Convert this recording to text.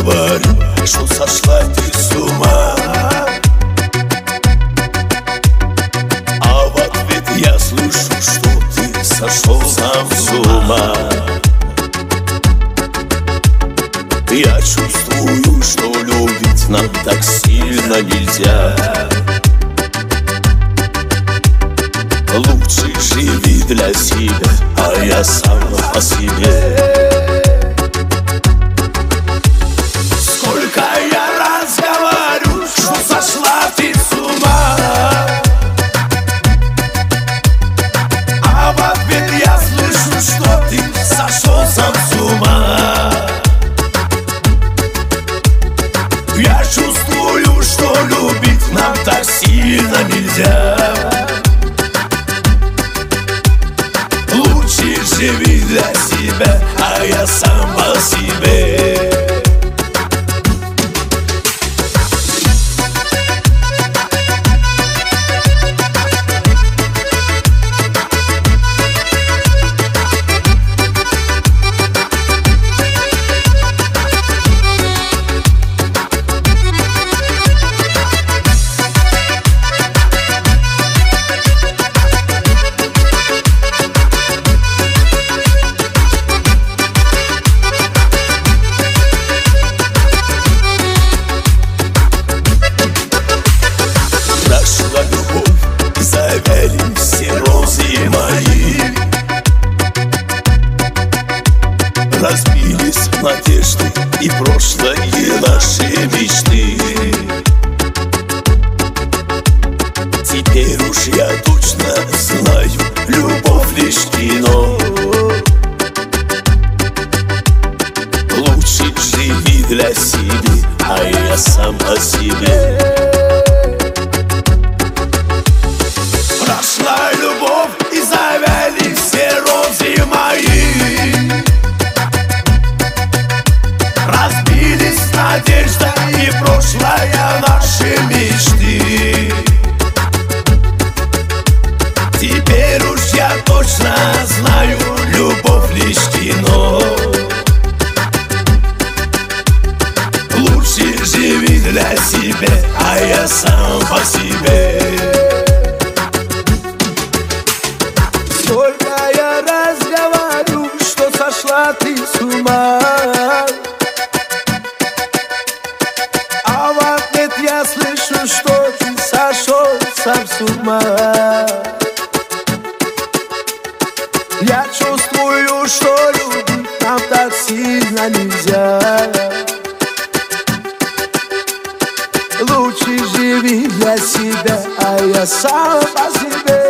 говорю, что сошла ты с ума. А в ответ я слышу, что ты сошел сам с ума. Я чувствую, что любить нам так сильно нельзя. Лучше живи для себя, а я сам по себе. Сколько я раз говорю, что сошла ты с ума, а в ответ я слышу, что ты сошел сам с ума. Я чувствую, что любить нам так сильно нельзя. Лучше живи для себя, а я сам по себе. Завяли все розы мои, разбились надежды и прошлые наши мечты. Теперь уж я точно знаю, любовь лишь кино. Лучше живи для себя, а я сам по себе. Прошла любовь и завяли все розы мои, разбились надежда и прошлая наши мечты. Теперь уж я точно знаю, любовь лишь кино. Лучше живи для себя, а я сам по себе. Сколько я раз говорю, что сошла ты с ума, а в ответ я слышу, что ты сошел сам с ума. Я чувствую, что любить нам так сильно нельзя. Лучше живи для себя, а я сам по себе.